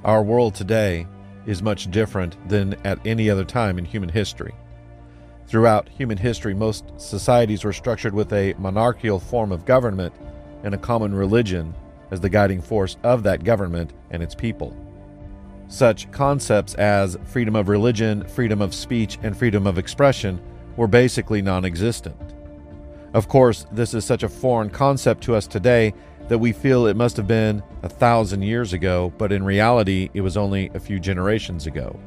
Our world today is much different than at any other time in human history. Throughout human history, most societies were structured with a monarchical form of government and a common religion as the guiding force of that government and its people. Such concepts as freedom of religion, freedom of speech, and freedom of expression were basically non-existent. Of course, this is such a foreign concept to us today that we feel it must have been 1,000 years ago, but in reality, it was only a few generations ago.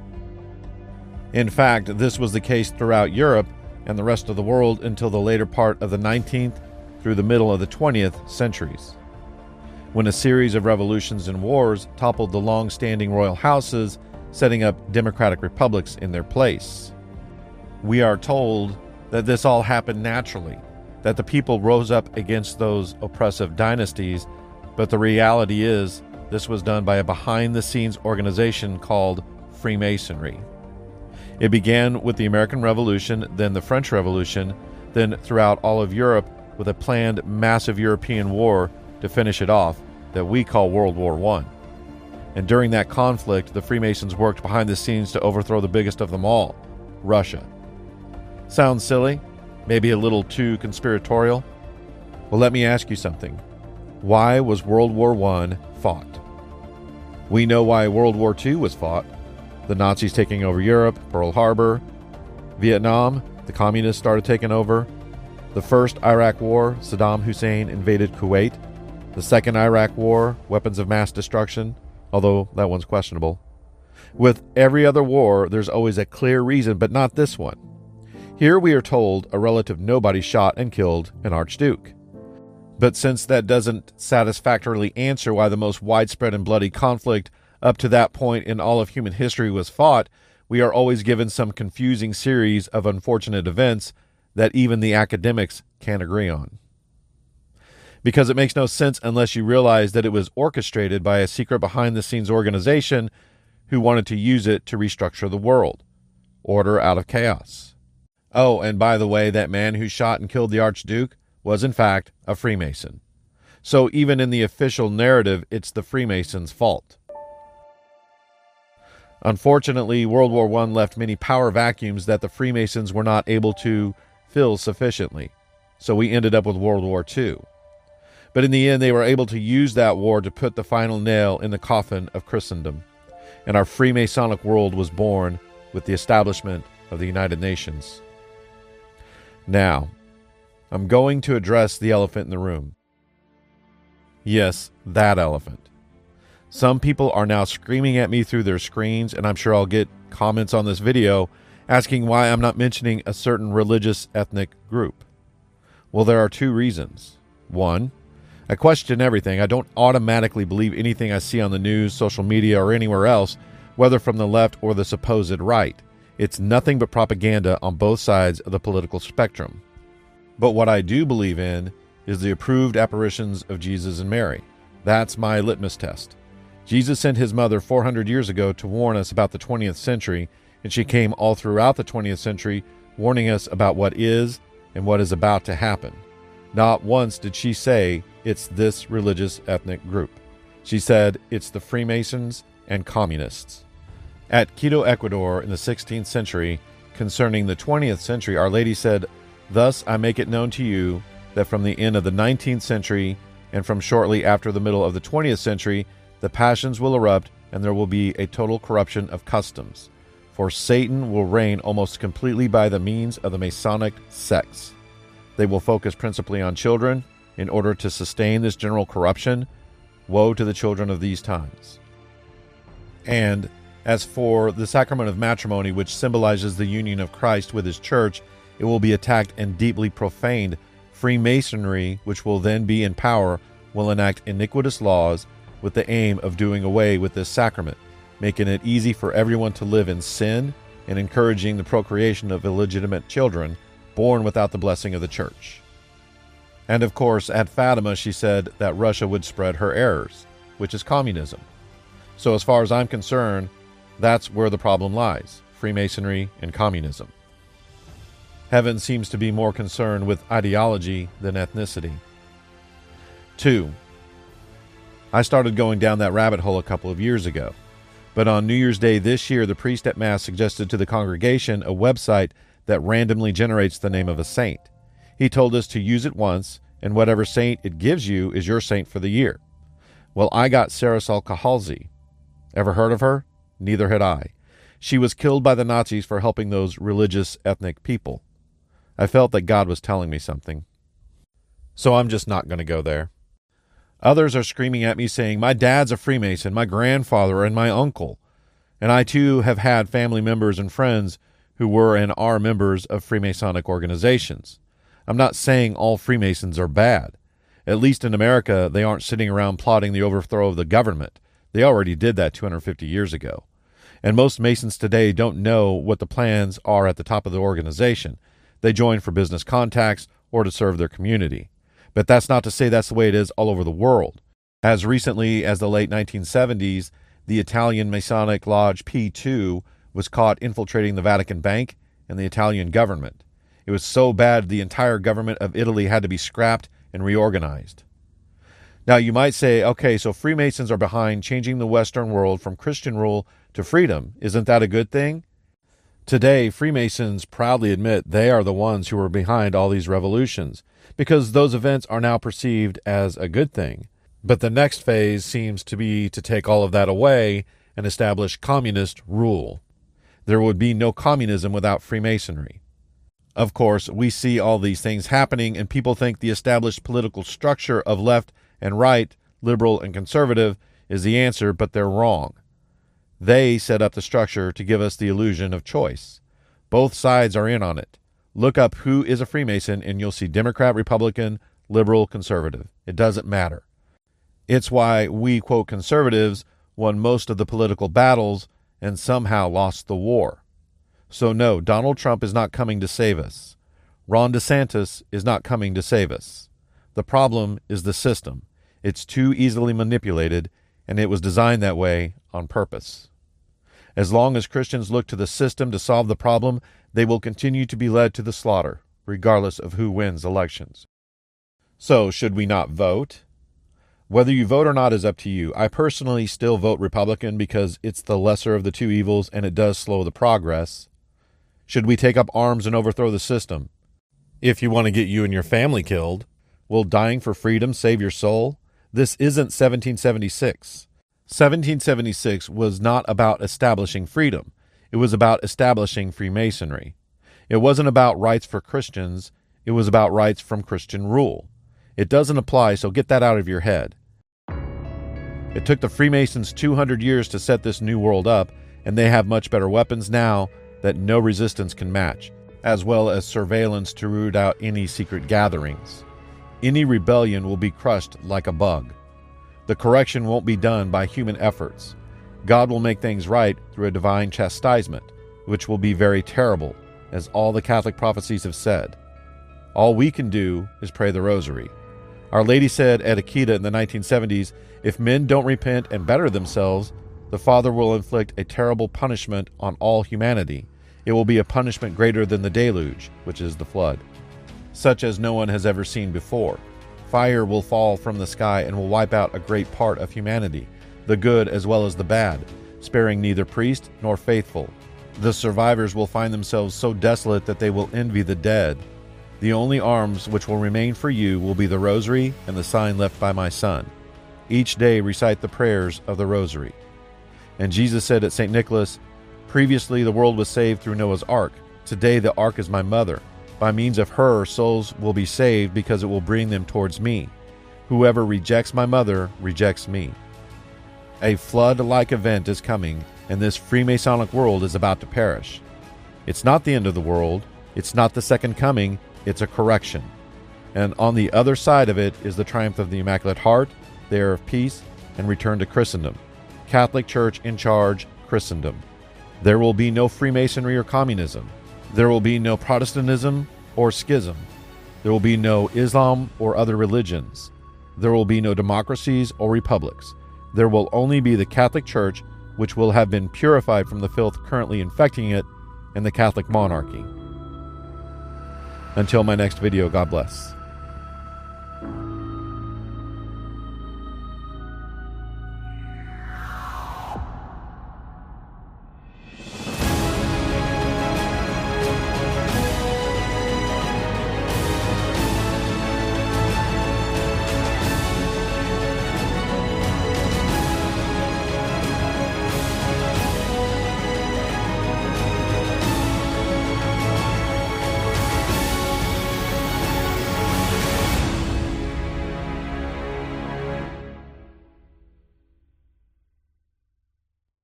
In fact, this was the case throughout Europe and the rest of the world until the later part of the 19th through the middle of the 20th centuries, when a series of revolutions and wars toppled the long-standing royal houses, setting up democratic republics in their place. We are told that this all happened naturally, that the people rose up against those oppressive dynasties, but the reality is this was done by a behind-the-scenes organization called Freemasonry. It began with the American Revolution, then the French Revolution, then throughout all of Europe with a planned massive European war to finish it off that we call World War I. And during that conflict, the Freemasons worked behind the scenes to overthrow the biggest of them all, Russia. Sounds silly? Maybe a little too conspiratorial? Well, let me ask you something. Why was World War I fought? We know why World War II was fought. The Nazis taking over Europe, Pearl Harbor, Vietnam, the communists started taking over. The first Iraq War, Saddam Hussein invaded Kuwait. The second Iraq War, weapons of mass destruction, although that one's questionable. With every other war, there's always a clear reason, but not this one. Here we are told a relative nobody shot and killed an archduke. But since that doesn't satisfactorily answer why the most widespread and bloody conflict up to that point in all of human history was fought, we are always given some confusing series of unfortunate events that even the academics can't agree on. Because it makes no sense unless you realize that it was orchestrated by a secret behind-the-scenes organization who wanted to use it to restructure the world. Order out of chaos. Oh, and by the way, that man who shot and killed the Archduke was in fact a Freemason. So even in the official narrative, it's the Freemasons' fault. Unfortunately, World War I left many power vacuums that the Freemasons were not able to fill sufficiently. So we ended up with World War II. But in the end, they were able to use that war to put the final nail in the coffin of Christendom. And our Freemasonic world was born with the establishment of the United Nations. Now, I'm going to address the elephant in the room. Yes, that elephant. Some people are now screaming at me through their screens, and I'm sure I'll get comments on this video asking why I'm not mentioning a certain religious ethnic group. Well, there are two reasons. One, I question everything. I don't automatically believe anything I see on the news, social media, or anywhere else, whether from the left or the supposed right. It's nothing but propaganda on both sides of the political spectrum. But what I do believe in is the approved apparitions of Jesus and Mary. That's my litmus test. Jesus sent his mother 400 years ago to warn us about the 20th century, and she came all throughout the 20th century warning us about what is and what is about to happen. Not once did she say, it's this religious ethnic group. She said, it's the Freemasons and communists. At Quito, Ecuador, in the 16th century, concerning the 20th century, Our Lady said, "Thus I make it known to you that from the end of the 19th century and from shortly after the middle of the 20th century, the passions will erupt and there will be a total corruption of customs. For Satan will reign almost completely by the means of the Masonic sects. They will focus principally on children in order to sustain this general corruption. Woe to the children of these times." And as for the sacrament of matrimony, which symbolizes the union of Christ with his church, it will be attacked and deeply profaned. Freemasonry, which will then be in power, will enact iniquitous laws with the aim of doing away with this sacrament, making it easy for everyone to live in sin and encouraging the procreation of illegitimate children born without the blessing of the church. And of course, at Fatima, she said that Russia would spread her errors, which is communism. So as far as I'm concerned, that's where the problem lies, Freemasonry and communism. Heaven seems to be more concerned with ideology than ethnicity. 2. I started going down that rabbit hole a couple of years ago. But on New Year's Day this year, the priest at Mass suggested to the congregation a website that randomly generates the name of a saint. He told us to use it once, and whatever saint it gives you is your saint for the year. Well, I got Sarah Salkahalzi. Ever heard of her? Neither had I. She was killed by the Nazis for helping those religious ethnic people. I felt that God was telling me something. So I'm just not going to go there. Others are screaming at me saying, my dad's a Freemason, my grandfather, and my uncle. And I too have had family members and friends who were and are members of Freemasonic organizations. I'm not saying all Freemasons are bad. At least in America, they aren't sitting around plotting the overthrow of the government. They already did that 250 years ago. And most Masons today don't know what the plans are at the top of the organization. They join for business contacts or to serve their community. But that's not to say that's the way it is all over the world. As recently as the late 1970s, the Italian Masonic Lodge P2 was caught infiltrating the Vatican Bank and the Italian government. It was so bad the entire government of Italy had to be scrapped and reorganized. Now you might say, okay, so Freemasons are behind changing the Western world from Christian rule to freedom. Isn't that a good thing? Today, Freemasons proudly admit they are the ones who are behind all these revolutions, because those events are now perceived as a good thing. But the next phase seems to be to take all of that away and establish communist rule. There would be no communism without Freemasonry. Of course, we see all these things happening, and people think the established political structure of left and right, liberal and conservative, is the answer, but they're wrong. They set up the structure to give us the illusion of choice. Both sides are in on it. Look up who is a Freemason, and you'll see Democrat, Republican, liberal, conservative. It doesn't matter. It's why we, quote, conservatives won most of the political battles and somehow lost the war. So no, Donald Trump is not coming to save us. Ron DeSantis is not coming to save us. The problem is the system. It's too easily manipulated, and it was designed that way on purpose. As long as Christians look to the system to solve the problem, they will continue to be led to the slaughter, regardless of who wins elections. So, should we not vote? Whether you vote or not is up to you. I personally still vote Republican because it's the lesser of the two evils and it does slow the progress. Should we take up arms and overthrow the system? If you want to get you and your family killed, will dying for freedom save your soul? This isn't 1776. 1776 was not about establishing freedom. It was about establishing Freemasonry. It wasn't about rights for Christians. It was about rights from Christian rule. It doesn't apply, so get that out of your head. It took the Freemasons 200 years to set this new world up, and they have much better weapons now that no resistance can match, as well as surveillance to root out any secret gatherings. Any rebellion will be crushed like a bug. The correction won't be done by human efforts. God will make things right through a divine chastisement, which will be very terrible, as all the Catholic prophecies have said. All we can do is pray the rosary. Our Lady said at Akita in the 1970s, if men don't repent and better themselves, the Father will inflict a terrible punishment on all humanity. It will be a punishment greater than the deluge, which is the flood, such as no one has ever seen before. Fire will fall from the sky and will wipe out a great part of humanity, the good as well as the bad, sparing neither priest nor faithful. The survivors will find themselves so desolate that they will envy the dead. The only arms which will remain for you will be the rosary and the sign left by my Son. Each day recite the prayers of the rosary. And Jesus said at St. Nicholas, previously the world was saved through Noah's ark. Today the ark is my mother. By means of her, souls will be saved because it will bring them towards me. Whoever rejects my mother rejects me. A flood-like event is coming, and this Freemasonic world is about to perish. It's not the end of the world. It's not the second coming. It's a correction. And on the other side of it is the triumph of the Immaculate Heart, the heir of peace, and return to Christendom. Catholic Church in charge, Christendom. There will be no Freemasonry or communism. There will be no Protestantism or schism. There will be no Islam or other religions. There will be no democracies or republics. There will only be the Catholic Church, which will have been purified from the filth currently infecting it, and the Catholic monarchy. Until my next video, God bless.